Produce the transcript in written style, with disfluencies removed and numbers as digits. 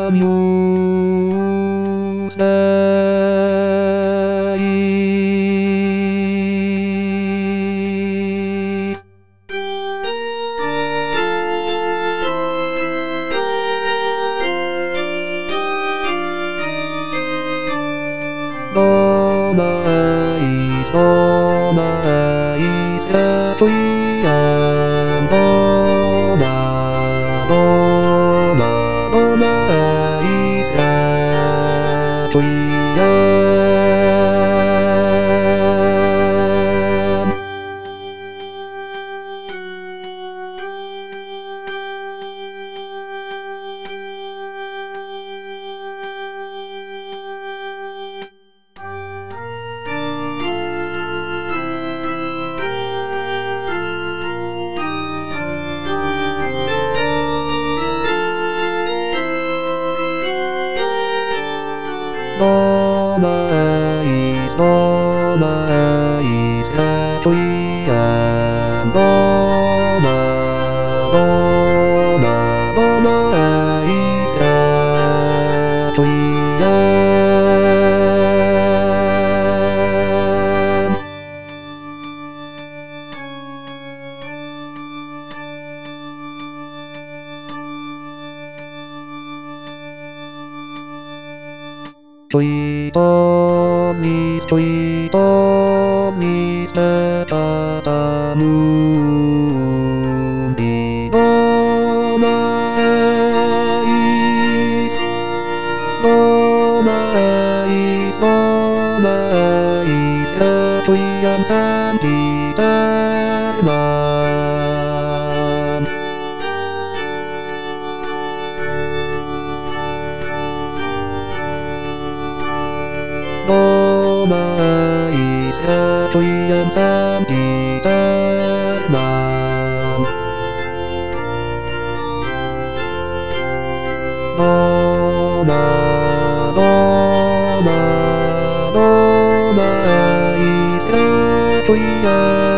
神をさいどまいそまいさといやんどまどまどまいさといやんどまいそまいさといやんどまどまどまいさといやんちょいとみちょいとみせたたむりのまいのまいそまいせといやんさんりたまどまいさといやんさんぴたまどまどまどまいさといやん